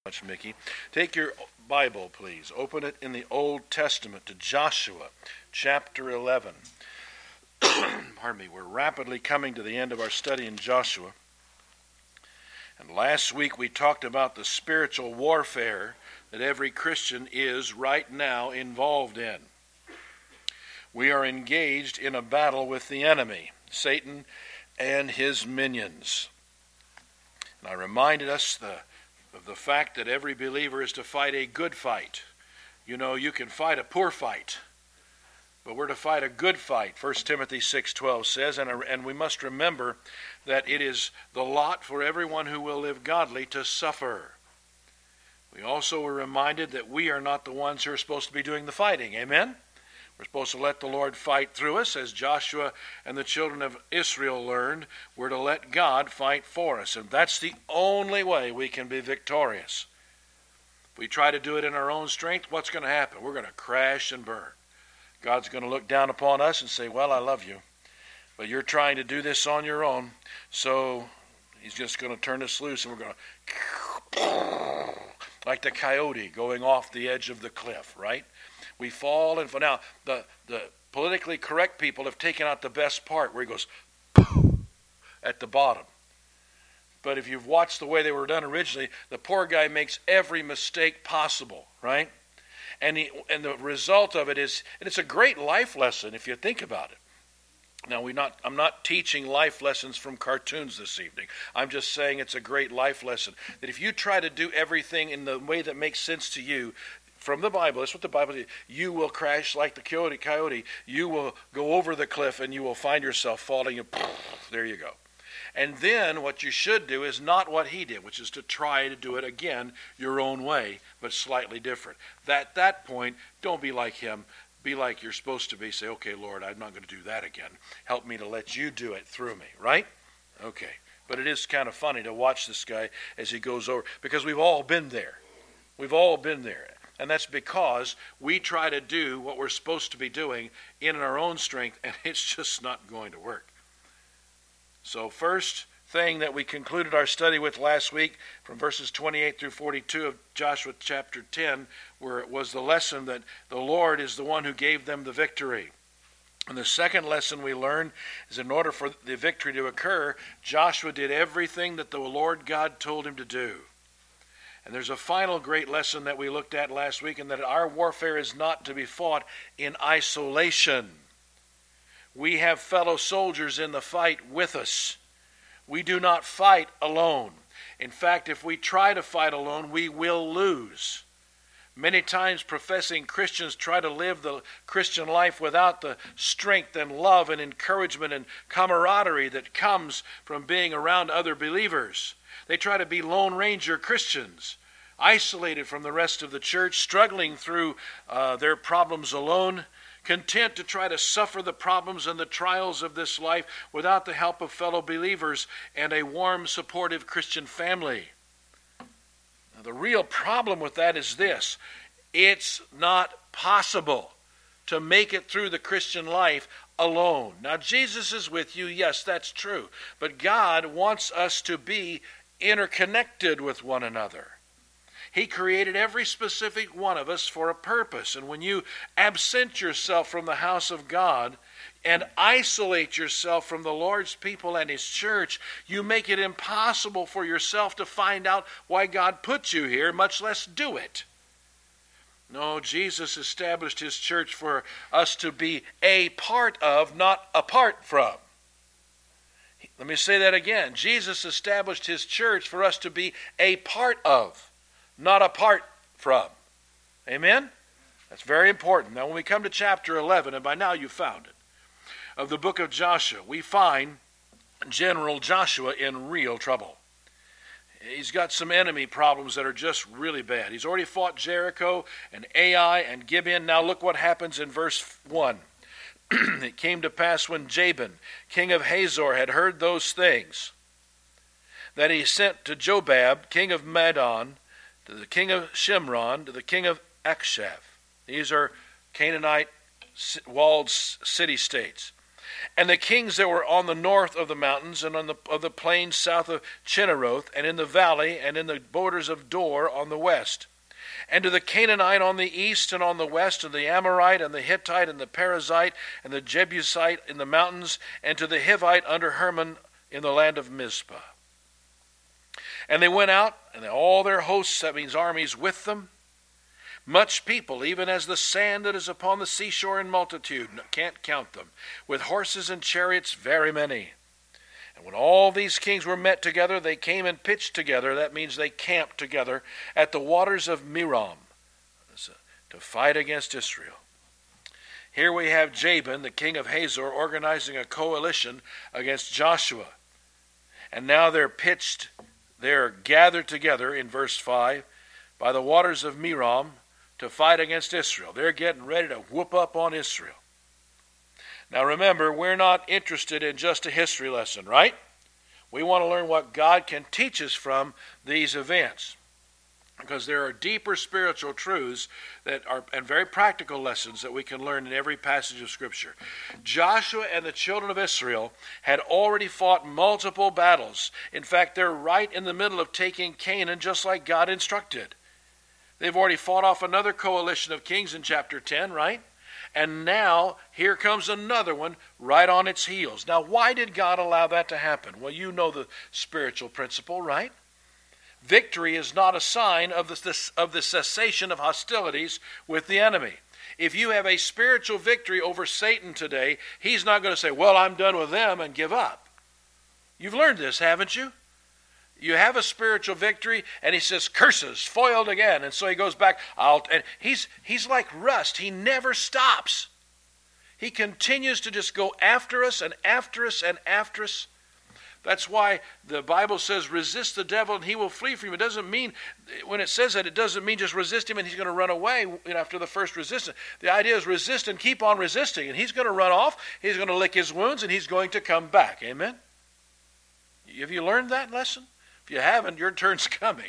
Much, Mickey. Take your Bible, please. Open it in the Old Testament to Joshua, chapter 11. Pardon me. We're rapidly coming to the end of our study in Joshua. And last week we talked about the spiritual warfare that every Christian is right now involved in. We are engaged in a battle with the enemy, Satan and his minions. And I reminded us of the fact that every believer is to fight a good fight. You know, you can fight a poor fight, but we're to fight a good fight, 1 Timothy 6:12 says, and we must remember that it is the lot for everyone who will live godly to suffer. We also were reminded that we are not the ones who are supposed to be doing the fighting, amen? We're supposed to let the Lord fight through us, as Joshua and the children of Israel learned. We're to let God fight for us, and that's the only way we can be victorious. If we try to do it in our own strength, what's going to happen? We're going to crash and burn. God's going to look down upon us and say, well, I love you, but you're trying to do this on your own, so he's just going to turn us loose, and we're going to, like the coyote going off the edge of the cliff, right? We fall and fall. Now, the politically correct people have taken out the best part where he goes at the bottom. But if you've watched the way they were done originally, the poor guy makes every mistake possible, right? And the result of it is, and it's a great life lesson if you think about it. Now, I'm not teaching life lessons from cartoons this evening. I'm just saying it's a great life lesson. That if you try to do everything in the way that makes sense to you, from the Bible, that's what the Bible says, you will crash like the coyote. You will go over the cliff and you will find yourself falling and there you go. And then what you should do is not what he did, which is to try to do it again your own way, but slightly different. At that point, don't be like him. Be like you're supposed to be. Say, okay, Lord, I'm not going to do that again. Help me to let you do it through me, right? Okay. But it is kind of funny to watch this guy as he goes over, because we've all been there. We've all been there. And that's because we try to do what we're supposed to be doing in our own strength, and it's just not going to work. So first thing that we concluded our study with last week, from verses 28 through 42 of Joshua chapter 10, where it was the lesson that the Lord is the one who gave them the victory. And the second lesson we learned is, in order for the victory to occur, Joshua did everything that the Lord God told him to do. And there's a final great lesson that we looked at last week, and that our warfare is not to be fought in isolation. We have fellow soldiers in the fight with us. We do not fight alone. In fact, if we try to fight alone, we will lose. Many times professing Christians try to live the Christian life without the strength and love and encouragement and camaraderie that comes from being around other believers. They try to be Lone Ranger Christians, isolated from the rest of the church, struggling through their problems alone, content to try to suffer the problems and the trials of this life without the help of fellow believers and a warm, supportive Christian family. Now, the real problem with that is this: it's not possible to make it through the Christian life alone. Now, Jesus is with you, yes, that's true, but God wants us to be interconnected with one another. He created every specific one of us for a purpose. And when you absent yourself from the house of God and isolate yourself from the Lord's people and His church, you make it impossible for yourself to find out why God put you here, much less do it. No, Jesus established His church for us to be a part of, not apart from. Let me say that again. Jesus established His church for us to be a part of, not apart from. Amen? That's very important. Now, when we come to chapter 11, and by now you've found it, of the book of Joshua, we find General Joshua in real trouble. He's got some enemy problems that are just really bad. He's already fought Jericho and Ai and Gibeon. Now look what happens in verse 1. It came to pass when Jabin, king of Hazor, had heard those things, that he sent to Jobab, king of Madon, to the king of Shimron, to the king of Achshaph. These are Canaanite walled city-states. And the kings that were on the north of the mountains, and on the plains south of Chinneroth, and in the valley, and in the borders of Dor on the west. And to the Canaanite on the east and on the west, and the Amorite, and the Hittite, and the Perizzite, and the Jebusite in the mountains, and to the Hivite under Hermon in the land of Mizpah. And they went out, and all their hosts, that means armies, with them, much people, even as the sand that is upon the seashore in multitude, can't count them, with horses and chariots very many. And when all these kings were met together, they came and pitched together, that means they camped together, at the waters of Merom, to fight against Israel. Here we have Jabin, the king of Hazor, organizing a coalition against Joshua. And now they're gathered together, in verse 5, by the waters of Merom, to fight against Israel. They're getting ready to whoop up on Israel. Now remember, we're not interested in just a history lesson, right? We want to learn what God can teach us from these events, because there are deeper spiritual truths and very practical lessons that we can learn in every passage of Scripture. Joshua and the children of Israel had already fought multiple battles. In fact, they're right in the middle of taking Canaan, just like God instructed. They've already fought off another coalition of kings in chapter 10, right? And now, here comes another one right on its heels. Now, why did God allow that to happen? Well, you know the spiritual principle, right? Victory is not a sign of the cessation of hostilities with the enemy. If you have a spiritual victory over Satan today, he's not going to say, well, I'm done with them, and give up. You've learned this, haven't you? You have a spiritual victory, and he says, curses, foiled again. And so he goes back, and he's like rust. He never stops. He continues to just go after us and after us and after us. That's why the Bible says, resist the devil and he will flee from you. It doesn't mean, when it says that, it doesn't mean just resist him and he's going to run away after the first resistance. The idea is resist and keep on resisting. And he's going to run off, he's going to lick his wounds, and he's going to come back. Amen? Have you learned that lesson? If you haven't, your turn's coming.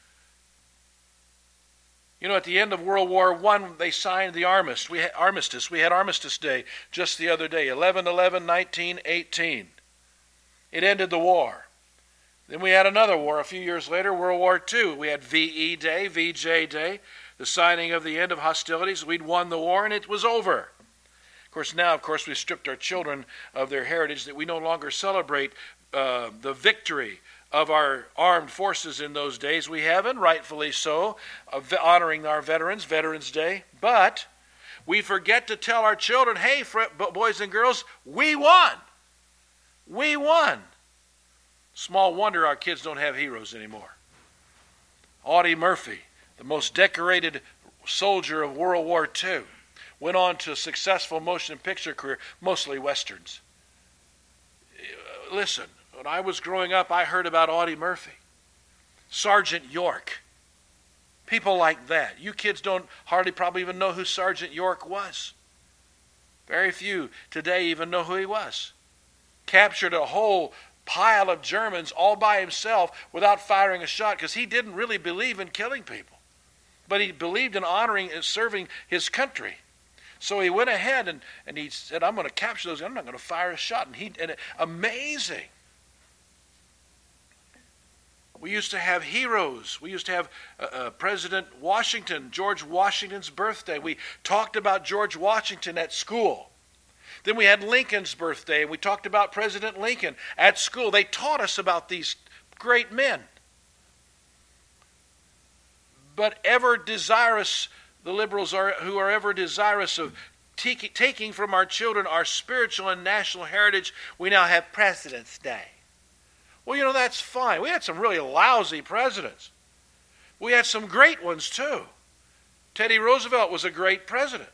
You know, at the end of World War I, they signed the armistice. We had Armistice Day just the other day, 11/11/1918. It ended the war. Then we had another war a few years later, World War II. We had VE Day, VJ Day, the signing of the end of hostilities. We'd won the war and it was over. Of course, now, we've stripped our children of their heritage, that we no longer celebrate the victory of our armed forces in those days. We have, and rightfully so, honoring our veterans, Veterans Day. But we forget to tell our children, hey, boys and girls, we won. We won. Small wonder our kids don't have heroes anymore. Audie Murphy, the most decorated soldier of World War II, went on to a successful motion picture career, mostly westerns. Listen, when I was growing up, I heard about Audie Murphy, Sergeant York, people like that. You kids don't hardly probably even know who Sergeant York was. Very few today even know who he was. Captured a whole pile of Germans all by himself without firing a shot, because he didn't really believe in killing people, but he believed in honoring and serving his country. So he went ahead and he said, I'm going to capture those. I'm not going to fire a shot. Amazing. We used to have heroes. We used to have President Washington, George Washington's birthday. We talked about George Washington at school. Then we had Lincoln's birthday, and we talked about President Lincoln at school. They taught us about these great men. But ever desirous, the liberals who are ever desirous of taking from our children our spiritual and national heritage, we now have President's Day. Well, you know, that's fine. We had some really lousy presidents. We had some great ones, too. Teddy Roosevelt was a great president.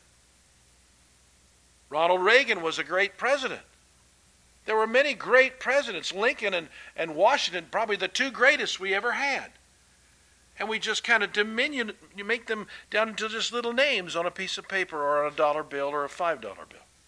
Ronald Reagan was a great president. There were many great presidents. Lincoln and Washington, probably the two greatest we ever had. And we just kind of you make them down into just little names on a piece of paper or on a $1 bill or a $5 bill.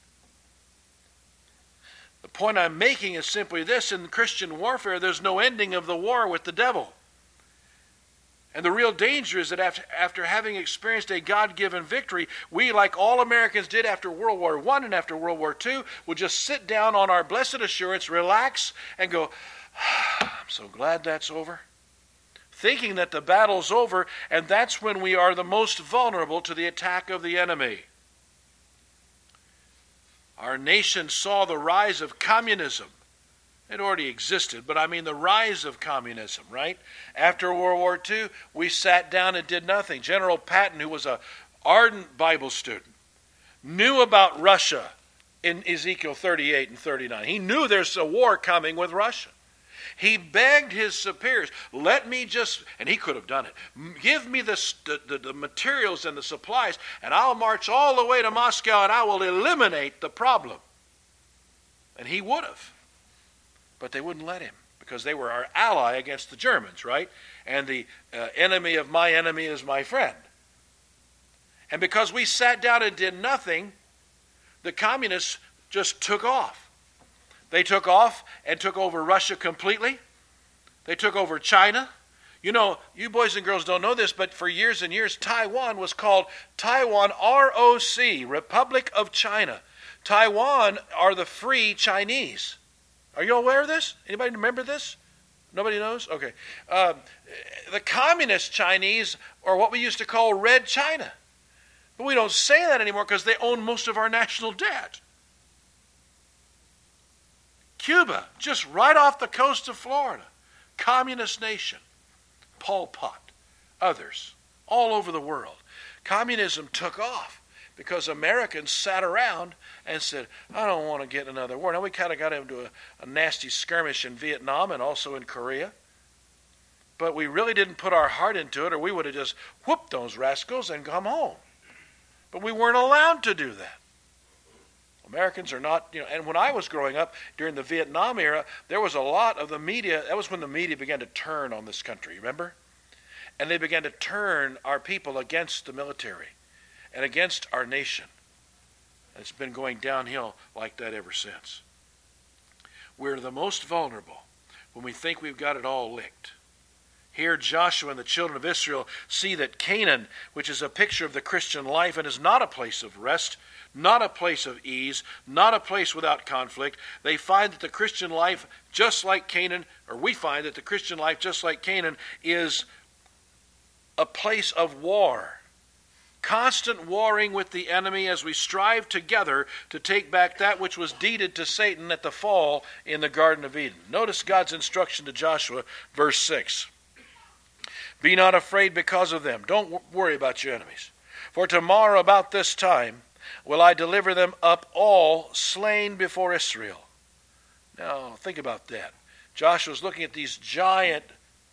The point I'm making is simply this: in Christian warfare, there's no ending of the war with the devil. And the real danger is that after having experienced a God-given victory, we, like all Americans did after World War I and after World War II, will just sit down on our blessed assurance, relax, and go, I'm so glad that's over. Thinking that the battle's over, and that's when we are the most vulnerable to the attack of the enemy. Our nation saw the rise of communism. It already existed, but I mean the rise of communism, right? After World War II, we sat down and did nothing. General Patton, who was an ardent Bible student, knew about Russia in Ezekiel 38 and 39. He knew there's a war coming with Russia. He begged his superiors, let me just, and he could have done it, give me the materials and the supplies, and I'll march all the way to Moscow and I will eliminate the problem. And he would have. But they wouldn't let him because they were our ally against the Germans, right? And the enemy of my enemy is my friend. And because we sat down and did nothing, the communists just took off. They took off and took over Russia completely. They took over China. You know, you boys and girls don't know this, but for years and years, Taiwan was called Taiwan ROC, Republic of China. Taiwan are the free Chinese. Are you aware of this? Anybody remember this? Nobody knows? Okay. The communist Chinese are what we used to call Red China. But we don't say that anymore because they own most of our national debt. Cuba, just right off the coast of Florida. Communist nation. Pol Pot. Others. All over the world. Communism took off because Americans sat around and said, I don't want to get another war. Now we kind of got into a nasty skirmish in Vietnam and also in Korea. But we really didn't put our heart into it, or we would have just whooped those rascals and come home. But we weren't allowed to do that. Americans are not, and when I was growing up during the Vietnam era, there was a lot of the media. That was when the media began to turn on this country, remember? And they began to turn our people against the military and against our nation. It's been going downhill like that ever since. We're the most vulnerable when we think we've got it all licked. Here Joshua and the children of Israel see that Canaan, which is a picture of the Christian life and is not a place of rest, not a place of ease, not a place without conflict, they find that the Christian life, just like Canaan, or we find that the Christian life, just like Canaan, is a place of war. Constant warring with the enemy as we strive together to take back that which was deeded to Satan at the fall in the Garden of Eden. Notice God's instruction to Joshua, verse 6. Be not afraid because of them. Don't worry about your enemies. For tomorrow about this time will I deliver them up all slain before Israel. Now think about that. Joshua's looking at these giant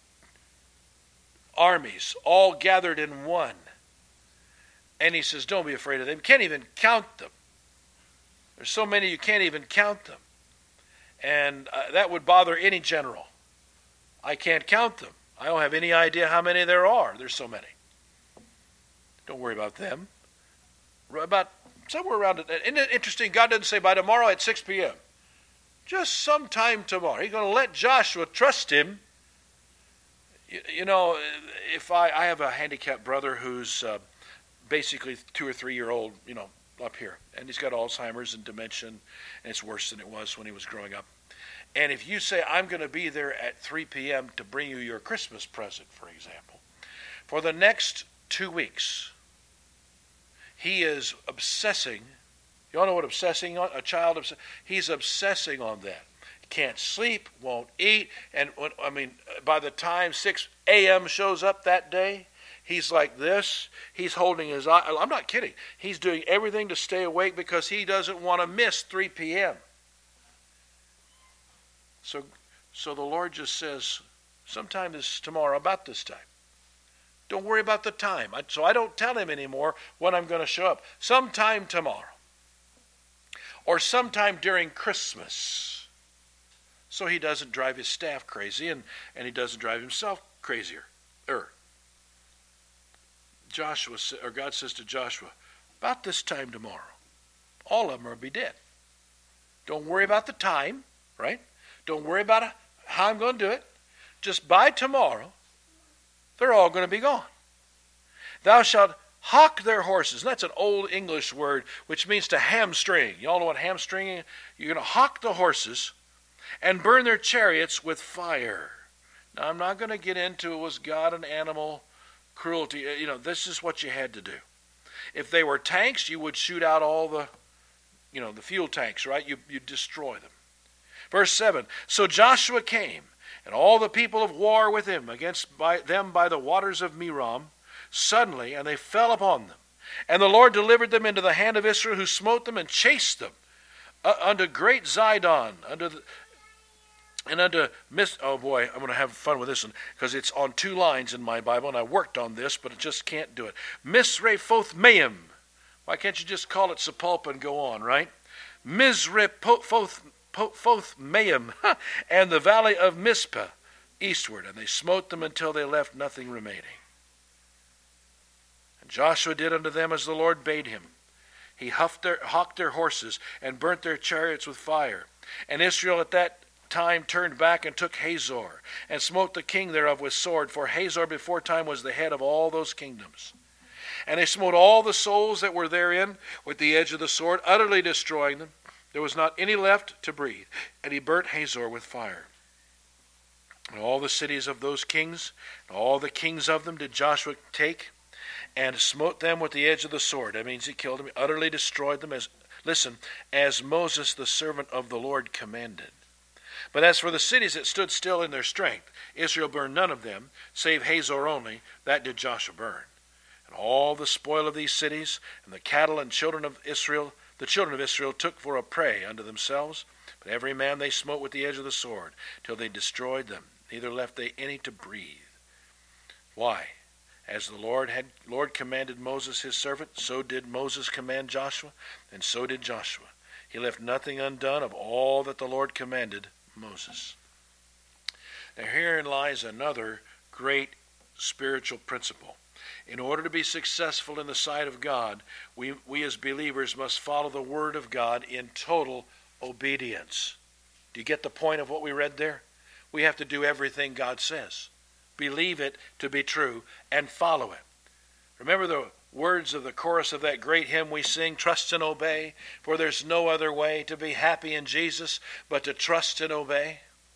armies all gathered in one. And he says, don't be afraid of them. You can't even count them. There's so many you can't even count them. And that would bother any general. I can't count them. I don't have any idea how many there are. There's so many. Don't worry about them. About somewhere around it. Isn't it interesting? God doesn't say by tomorrow at 6 p.m. Just sometime tomorrow. He's going to let Joshua trust him. You know, if I have a handicapped brother who's basically 2 or 3 year old, up here. And he's got Alzheimer's and dementia, and it's worse than it was when he was growing up. And if you say, I'm going to be there at 3 p.m. to bring you your Christmas present, for example, for the next 2 weeks, he is obsessing. You all know what obsessing on? A child, he's obsessing on that. Can't sleep, won't eat, and by the time 6 a.m. shows up that day, he's like this. He's holding his eye. I'm not kidding. He's doing everything to stay awake because he doesn't want to miss 3 p.m. So the Lord just says, sometime tomorrow, about this time. Don't worry about the time. So I don't tell him anymore when I'm going to show up. Sometime tomorrow. Or sometime during Christmas. So he doesn't drive his staff crazy and he doesn't drive himself crazier. God says to Joshua, about this time tomorrow, all of them will be dead. Don't worry about the time, right? Don't worry about how I'm going to do it. Just by tomorrow, They're all going to be gone. Thou shalt hock their horses. And that's an old English word which means to hamstring. You all know what hamstringing is? You're going to hock the horses and burn their chariots with fire. Now, I'm not going to get into was God an animal cruelty. This is what you had to do. If they were tanks, you would shoot out all the fuel tanks, right? You destroy them. Verse 7, so Joshua came, and all the people of war with him by the waters of Merom, suddenly, and they fell upon them. And the Lord delivered them into the hand of Israel, who smote them and chased them unto great Zidon, oh boy, I'm going to have fun with this one, because it's on 2 lines in my Bible, and I worked on this, but I just can't do it. Misrephoth-maim. Why can't you just call it Sepulpa and go on, right? Misrephoth-maim, and the valley of Mizpah eastward, and they smote them until they left nothing remaining. And Joshua did unto them as the Lord bade him. He hocked their horses and burnt their chariots with fire. And Israel at that time turned back and took Hazor, and smote the king thereof with sword, for Hazor before time was the head of all those kingdoms. And they smote all the souls that were therein with the edge of the sword, utterly destroying them. There was not any left to breathe. And he burnt Hazor with fire. And all the cities of those kings, and all the kings of them did Joshua take, and smote them with the edge of the sword. That means he killed them, utterly destroyed them, as Moses the servant of the Lord commanded. But as for the cities that stood still in their strength, Israel burned none of them, save Hazor only. That did Joshua burn. And all the spoil of these cities, and the cattle and the children of Israel took for a prey unto themselves. But every man they smote with the edge of the sword, till they destroyed them, neither left they any to breathe. Why? As the Lord commanded Moses his servant, so did Moses command Joshua, and so did Joshua. He left nothing undone of all that the Lord commanded Moses. Now herein lies another great spiritual principle. In order to be successful in the sight of God, we as believers must follow the Word of God in total obedience. Do you get the point of what we read there? We have to do everything God says. Believe it to be true and follow it. Remember the words of the chorus of that great hymn we sing, trust and obey, for there's no other way to be happy in Jesus but to trust and obey.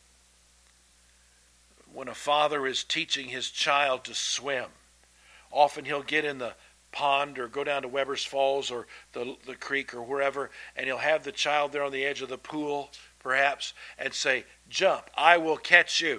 When a father is teaching his child to swim, often he'll get in the pond or go down to Weber's Falls or the creek or wherever, and he'll have the child there on the edge of the pool, perhaps, and say, jump, I will catch you.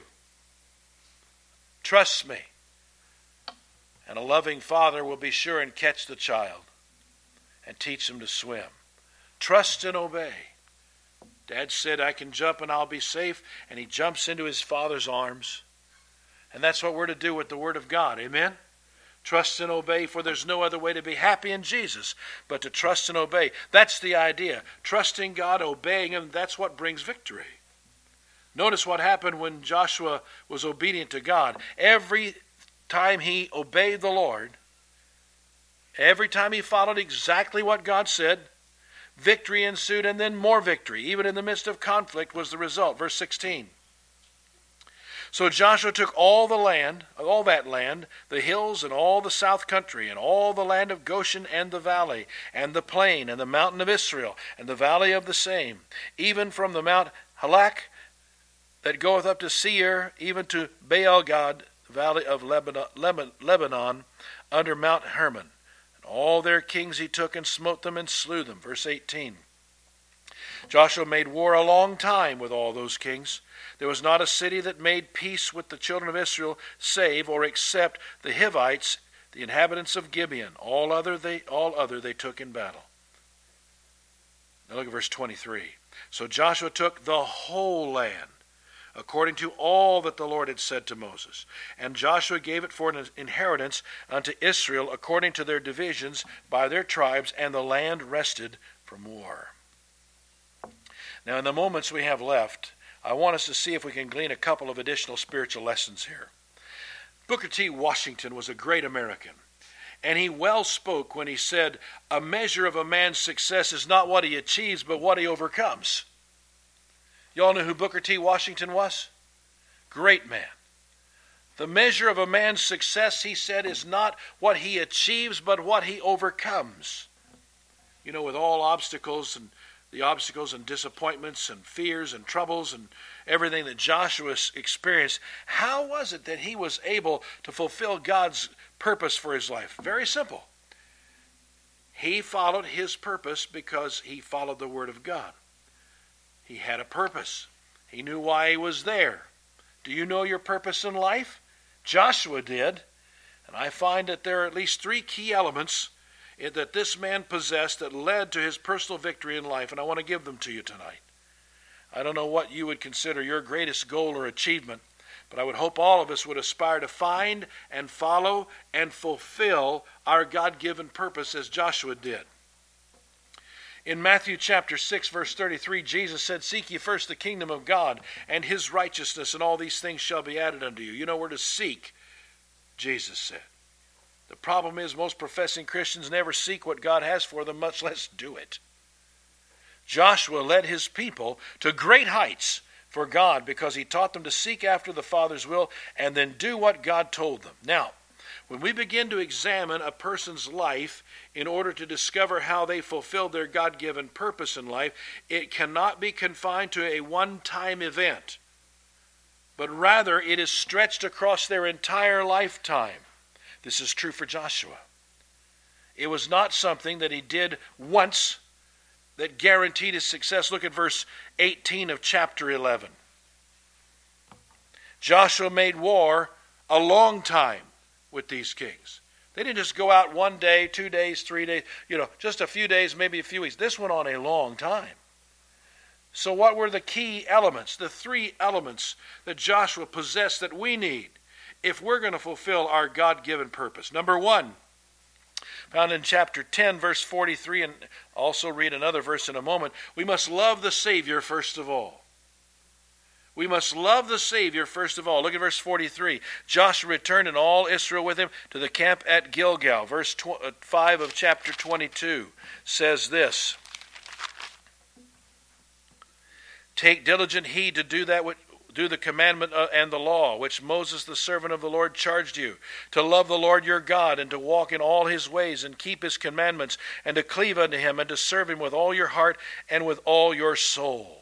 Trust me. And a loving father will be sure and catch the child and teach him to swim. Trust and obey. Dad said, I can jump and I'll be safe. And he jumps into his father's arms. And that's what we're to do with the Word of God. Amen? Trust and obey, for there's no other way to be happy in Jesus but to trust and obey. That's the idea. Trusting God, obeying Him, that's what brings victory. Notice what happened when Joshua was obedient to God. Every time he obeyed the Lord, every time he followed exactly what God said, victory ensued, and then more victory. Even in the midst of conflict was the result. Verse 16. So Joshua took all that land, the hills and all the south country, and all the land of Goshen and the valley, and the plain, and the mountain of Israel, and the valley of the same, even from the Mount Halak that goeth up to Seir, even to Baal-gad, the valley of Lebanon, under Mount Hermon. And all their kings he took and smote them and slew them. Verse 18. Joshua made war a long time with all those kings. There was not a city that made peace with the children of Israel, save or except the Hivites, the inhabitants of Gibeon. All other they took in battle. Now look at verse 23. So Joshua took the whole land, according to all that the Lord had said to Moses. And Joshua gave it for an inheritance unto Israel according to their divisions by their tribes, and the land rested from war. Now in the moments we have left, I want us to see if we can glean a couple of additional spiritual lessons here. Booker T. Washington was a great American, and he well spoke when he said, a measure of a man's success is not what he achieves, but what he overcomes. You all know who Booker T. Washington was? Great man. The measure of a man's success, he said, is not what he achieves, but what he overcomes. You know, with all obstacles and the obstacles and disappointments and fears and troubles and everything that Joshua experienced, how was it that he was able to fulfill God's purpose for his life? Very simple. He followed his purpose because he followed the Word of God. He had a purpose. He knew why he was there. Do you know your purpose in life? Joshua did. And I find that there are at least 3 key elements that this man possessed that led to his personal victory in life, and I want to give them to you tonight. I don't know what you would consider your greatest goal or achievement, but I would hope all of us would aspire to find and follow and fulfill our God-given purpose as Joshua did. In Matthew chapter 6, verse 33, Jesus said, "Seek ye first the kingdom of God and his righteousness, and all these things shall be added unto you." You know where to seek, Jesus said. The problem is most professing Christians never seek what God has for them, much less do it. Joshua led his people to great heights for God because he taught them to seek after the Father's will and then do what God told them. Now, when we begin to examine a person's life in order to discover how they fulfilled their God-given purpose in life, it cannot be confined to a one-time event, but rather it is stretched across their entire lifetime. This is true for Joshua. It was not something that he did once that guaranteed his success. Look at verse 18 of chapter 11. Joshua made war a long time with these kings. They didn't just go out 1 day, 2 days, 3 days, just a few days, maybe a few weeks. This went on a long time. So what were the key elements, the 3 elements that Joshua possessed that we need if we're going to fulfill our God-given purpose? Number 1, found in chapter 10, verse 43, and also read another verse in a moment, we must love the Savior first of all. We must love the Savior first of all. Look at verse 43. Joshua returned and all Israel with him to the camp at Gilgal. Verse 5 of chapter 22 says this, "Take diligent heed to do the commandment and the law, which Moses the servant of the Lord charged you, to love the Lord your God, and to walk in all his ways, and keep his commandments, and to cleave unto him, and to serve him with all your heart and with all your soul."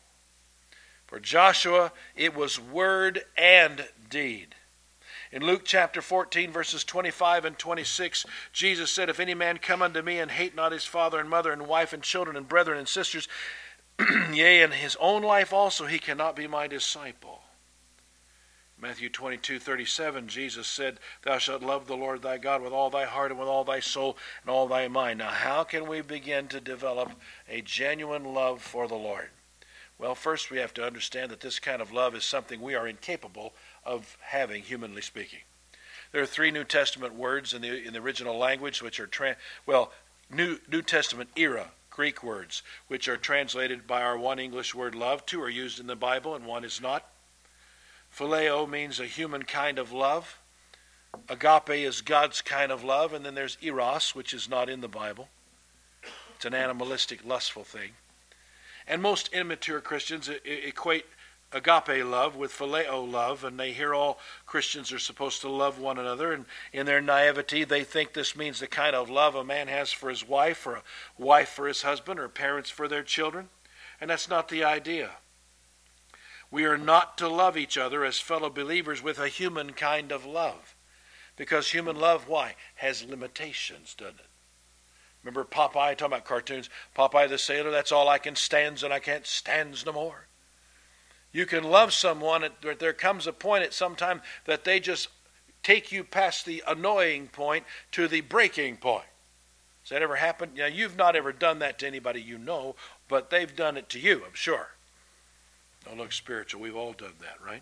For Joshua, it was word and deed. In Luke chapter 14, verses 25 and 26, Jesus said, "If any man come unto me and hate not his father and mother and wife and children and brethren and sisters, yea, and his own life also, he cannot be my disciple." Matthew 22:37, Jesus said, "Thou shalt love the Lord thy God with all thy heart and with all thy soul and all thy mind." Now, how can we begin to develop a genuine love for the Lord? Well, first we have to understand that this kind of love is something we are incapable of having, humanly speaking. There are 3 New Testament words in the original language, which are New Testament era Greek words, which are translated by our one English word love. 2 are used in the Bible and 1 is not. Phileo means a human kind of love. Agape is God's kind of love. And then there's eros, which is not in the Bible. It's an animalistic, lustful thing. And most immature Christians equate agape love with phileo love, and they hear all Christians are supposed to love one another, and in their naivety they think this means the kind of love a man has for his wife, or a wife for his husband, or parents for their children. And that's not the idea. We are not to love each other as fellow believers with a human kind of love. Because human love, why? Has limitations, doesn't it? Remember Popeye, talking about cartoons, Popeye the Sailor, that's all I can stands and I can't stands no more. You can love someone, but there comes a point at some time that they just take you past the annoying point to the breaking point. Has that ever happened? Now, you've not ever done that to anybody you know, but they've done it to you, I'm sure. Don't look spiritual. We've all done that, right?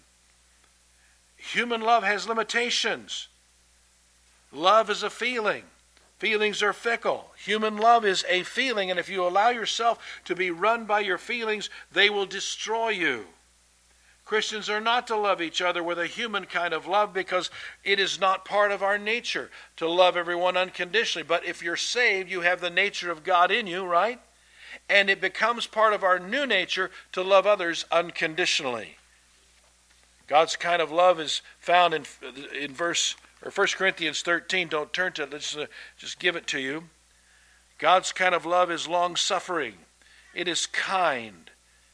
Human love has limitations. Love is a feeling. Feelings are fickle. Human love is a feeling, and if you allow yourself to be run by your feelings, they will destroy you. Christians are not to love each other with a human kind of love because it is not part of our nature to love everyone unconditionally. But if you're saved, you have the nature of God in you, right? And it becomes part of our new nature to love others unconditionally. God's kind of love is found in 1 Corinthians 13. Don't turn to it. Let's just give it to you. God's kind of love is long-suffering. It is kind.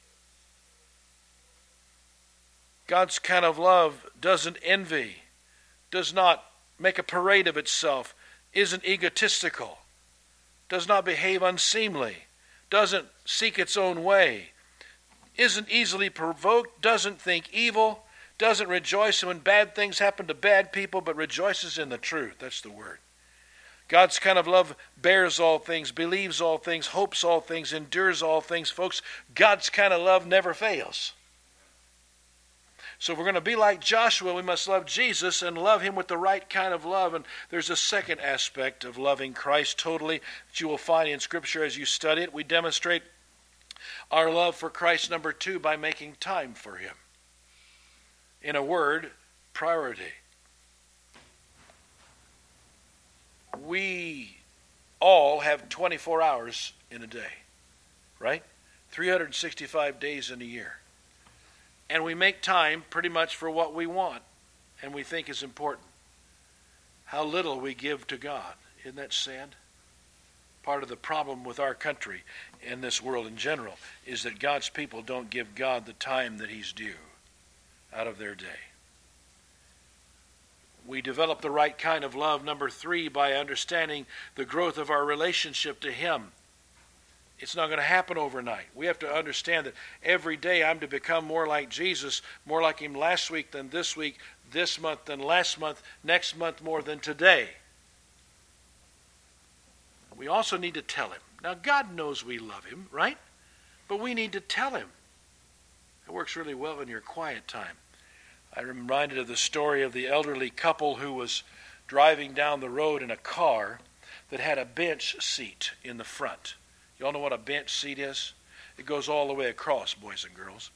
God's kind of love doesn't envy, does not make a parade of itself, isn't egotistical, does not behave unseemly, doesn't seek its own way, isn't easily provoked, doesn't think evil, doesn't rejoice when bad things happen to bad people, but rejoices in the truth. That's the word. God's kind of love bears all things, believes all things, hopes all things, endures all things. Folks, God's kind of love never fails. So if we're going to be like Joshua, we must love Jesus and love him with the right kind of love. And there's a second aspect of loving Christ totally that you will find in Scripture as you study it. We demonstrate our love for Christ, number 2, by making time for him. In a word, priority. We all have 24 hours in a day, right? 365 days in a year. And we make time pretty much for what we want and we think is important. How little we give to God. Isn't that sad? Part of the problem with our country and this world in general is that God's people don't give God the time that he's due out of their day. We develop the right kind of love, number 3, by understanding the growth of our relationship to him. It's not going to happen overnight. We have to understand that every day I'm to become more like Jesus, more like him last week than this week, this month than last month, next month more than today. We also need to tell him. Now, God knows we love him, right? But we need to tell him. It works really well in your quiet time. I'm reminded of the story of the elderly couple who was driving down the road in a car that had a bench seat in the front. You all know what a bench seat is? It goes all the way across, boys and girls.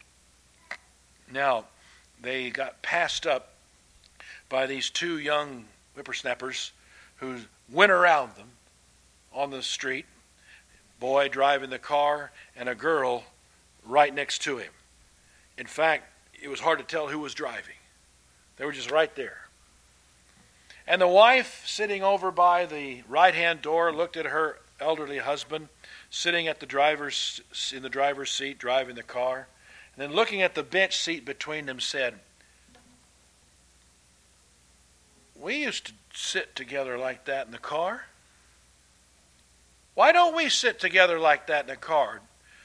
Now, they got passed up by these 2 young whippersnappers who went around them on the street. Boy driving the car and a girl right next to him. In fact, it was hard to tell who was driving. They were just right there. And the wife, sitting over by the right-hand door, looked at her elderly husband sitting at in the driver's seat driving the car, and then looking at the bench seat between them said, "We used to sit together like that in the car. Why don't we sit together like that in the car?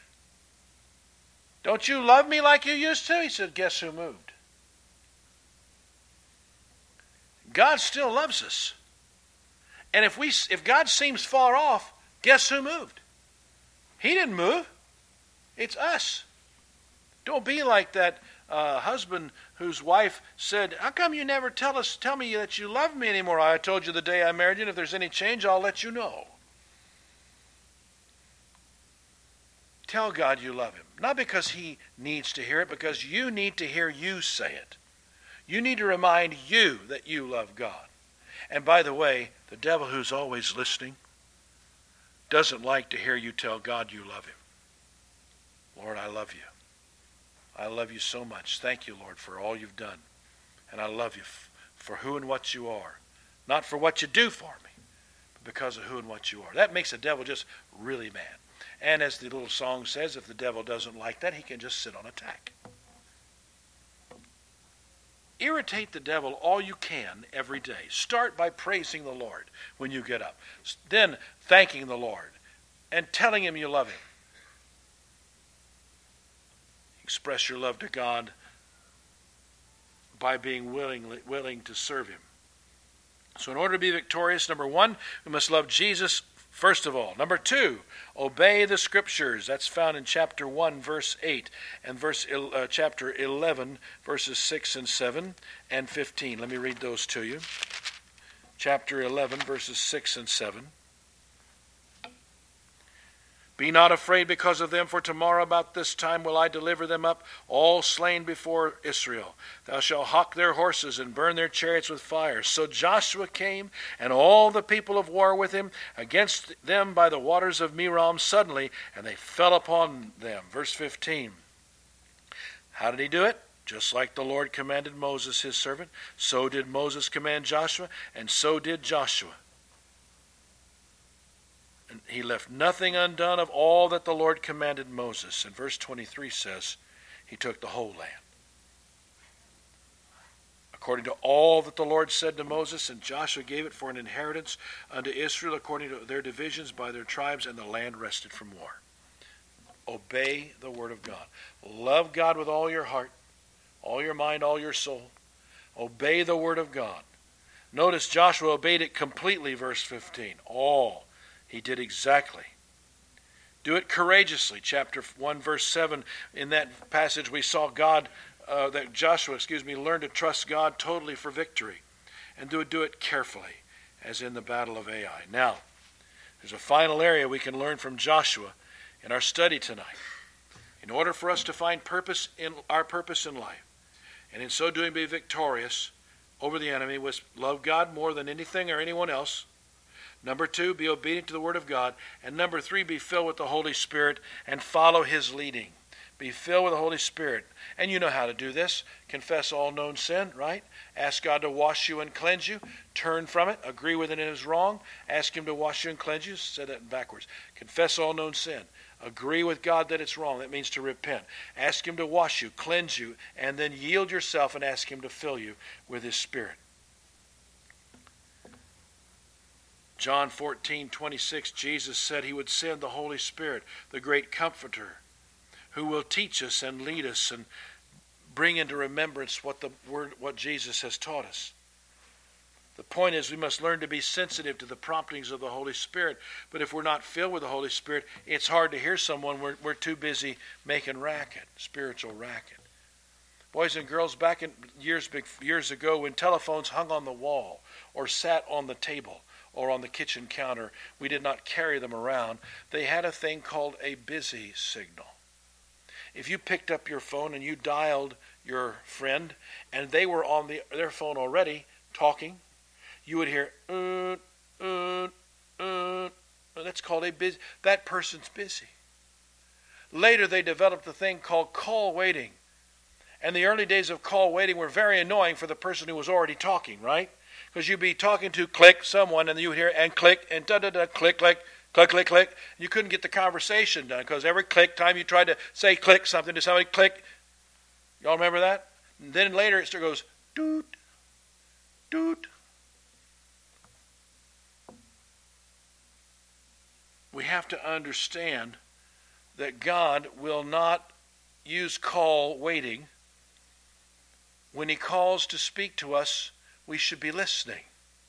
Don't you love me like you used to?" He said, "Guess who moved?" God still loves us. And if God seems far off, guess who moved? He didn't move. It's us. Don't be like that husband whose wife said, "How come you never tell me that you love me anymore? I told you the day I married you, and if there's any change, I'll let you know." Tell God you love him. Not because he needs to hear it, because you need to hear you say it. You need to remind you that you love God. And by the way, the devil, who's always listening, doesn't like to hear you tell God you love him. Lord, I love you. I love you so much. Thank you, Lord, for all you've done. And I love you for who and what you are. Not for what you do for me, but because of who and what you are. That makes the devil just really mad. And as the little song says, if the devil doesn't like that, he can just sit on attack. Irritate the devil all you can every day. Start by praising the Lord when you get up. Then thanking the Lord and telling him you love him. Express your love to God by being willing to serve him. So in order to be victorious, number 1, we must love Jesus first of all. Number 2, obey the Scriptures. That's found in chapter 1, verse 8, and chapter 11, verses 6 and 7 and 15. Let me read those to you. Chapter 11, verses 6 and 7. Be not afraid because of them, for tomorrow about this time will I deliver them up, all slain before Israel. Thou shalt hock their horses and burn their chariots with fire. So Joshua came, and all the people of war with him, against them by the waters of Merom suddenly, and they fell upon them. Verse 15. How did he do it? Just like the Lord commanded Moses, his servant, so did Moses command Joshua, and so did Joshua. And he left nothing undone of all that the Lord commanded Moses. And verse 23 says, he took the whole land. According to all that the Lord said to Moses, and Joshua gave it for an inheritance unto Israel according to their divisions by their tribes, and the land rested from war. Obey the word of God. Love God with all your heart, all your mind, all your soul. Obey the word of God. Notice Joshua obeyed it completely, verse 15. All. He did exactly. Do it courageously. Chapter 1, verse 7. In that passage we saw that Joshua learned to trust God totally for victory. And do it carefully, as in the battle of Ai. Now, there's a final area we can learn from Joshua in our study tonight. In order for us to find our purpose in life, and in so doing be victorious over the enemy, was love God more than anything or anyone else. Number 2, be obedient to the word of God. And number 3, be filled with the Holy Spirit and follow his leading. Be filled with the Holy Spirit. And you know how to do this. Confess all known sin, right? Ask God to wash you and cleanse you. Turn from it. Agree with it is wrong. Ask him to wash you and cleanse you. Say that backwards. Confess all known sin. Agree with God that it's wrong. That means to repent. Ask him to wash you, cleanse you, and then yield yourself and ask him to fill you with his Spirit. John 14:26, Jesus said he would send the Holy Spirit, the great comforter, who will teach us and lead us and bring into remembrance what Jesus has taught us. The point is we must learn to be sensitive to the promptings of the Holy Spirit. But if we're not filled with the Holy Spirit, it's hard to hear someone. We're too busy making spiritual racket. Boys and girls, back in years ago when telephones hung on the wall or sat on the table or on the kitchen counter, we did not carry them around. They had a thing called a busy signal. If you picked up your phone and you dialed your friend and they were on their phone already talking, you would hear, that's called a busy. That person's busy. Later they developed a thing called call waiting. And the early days of call waiting were very annoying for the person who was already talking, right? Because you'd be talking to someone, and you would hear, and click, and da-da-da, click, click, click, click, click. You couldn't get the conversation done, because every click time you tried to say click something to somebody, click. Y'all remember that? And then later it still goes, doot, doot. We have to understand that God will not use call waiting. When he calls to speak to us, we should be listening.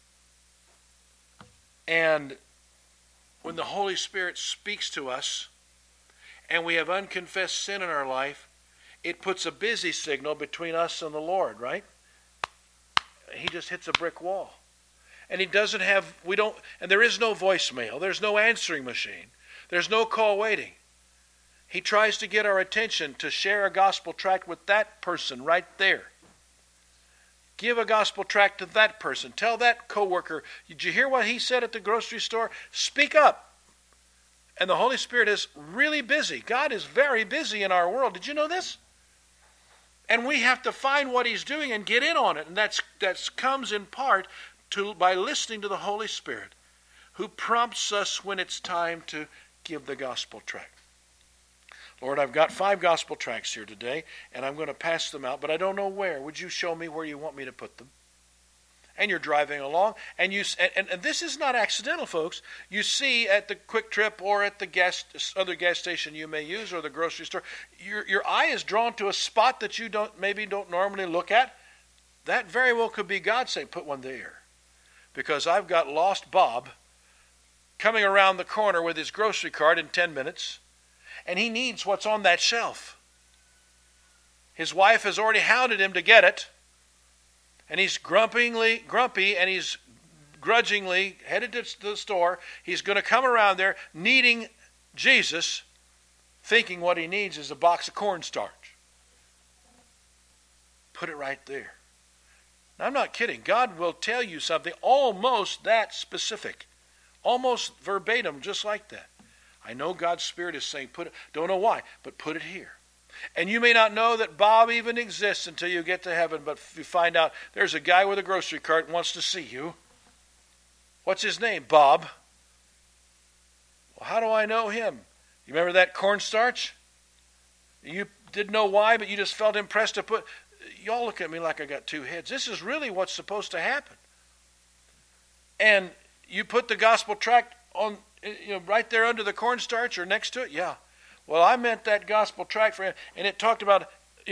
And when the Holy Spirit speaks to us and we have unconfessed sin in our life, it puts a busy signal between us and the Lord, right? He just hits a brick wall. And and there is no voicemail. There's no answering machine. There's no call waiting. He tries to get our attention to share a gospel tract with that person right there. Give a gospel tract to that person. Tell that coworker, did you hear what he said at the grocery store? Speak up. And the Holy Spirit is really busy. God is very busy in our world. Did you know this? And we have to find what he's doing and get in on it. And that comes in part by listening to the Holy Spirit, who prompts us when it's time to give the gospel tract. Lord, I've got 5 gospel tracts here today, and I'm going to pass them out, but I don't know where. Would you show me where you want me to put them? And you're driving along, and this is not accidental, folks. You see at the Quick Trip or at the other gas station you may use or the grocery store, your eye is drawn to a spot that you maybe don't normally look at. That very well could be God saying, put one there. Because I've got Lost Bob coming around the corner with his grocery cart in 10 minutes, and he needs what's on that shelf. His wife has already hounded him to get it, and he's grumpy, and he's grudgingly headed to the store. He's going to come around there needing Jesus, thinking what he needs is a box of cornstarch. Put it right there. Now, I'm not kidding. God will tell you something almost that specific, almost verbatim, just like that. I know God's Spirit is saying, don't know why, but put it here. And you may not know that Bob even exists until you get to heaven, but you find out there's a guy with a grocery cart and wants to see you. What's his name? Bob. Well, how do I know him? You remember that cornstarch? You didn't know why, but you just felt impressed to put... Y'all look at me like I got two heads. This is really what's supposed to happen. And you put the gospel tract on, right there under the cornstarch or next to it? Yeah. Well, I meant that gospel tract for him, and it talked about,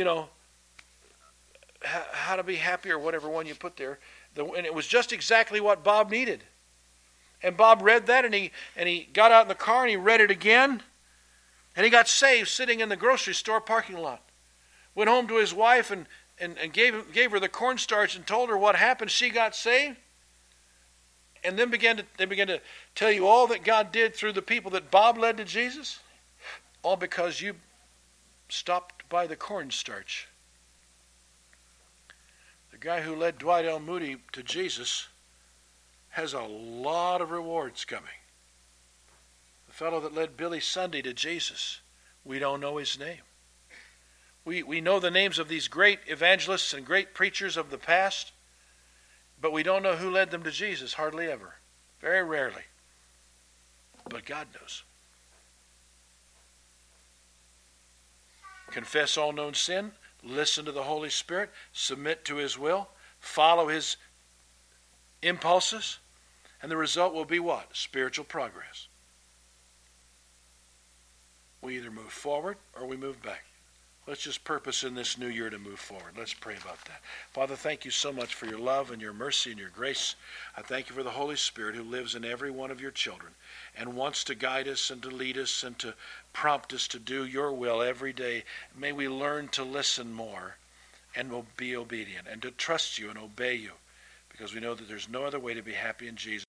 how to be happy or whatever one you put there. And it was just exactly what Bob needed. And Bob read that, and he got out in the car, and he read it again, and he got saved sitting in the grocery store parking lot. Went home to his wife and gave her the cornstarch and told her what happened. She got saved. And then they began to tell you all that God did through the people that Bob led to Jesus. All because you stopped by the cornstarch. The guy who led Dwight L. Moody to Jesus has a lot of rewards coming. The fellow that led Billy Sunday to Jesus, we don't know his name. We know the names of these great evangelists and great preachers of the past, but we don't know who led them to Jesus, hardly ever. Very rarely. But God knows. Confess all known sin, listen to the Holy Spirit, submit to His will, follow His impulses, and the result will be what? Spiritual progress. We either move forward or we move back. Let's just purpose in this new year to move forward. Let's pray about that. Father, thank you so much for your love and your mercy and your grace. I thank you for the Holy Spirit who lives in every one of your children and wants to guide us and to lead us and to prompt us to do your will every day. May we learn to listen more and be obedient and to trust you and obey you, because we know that there's no other way to be happy in Jesus.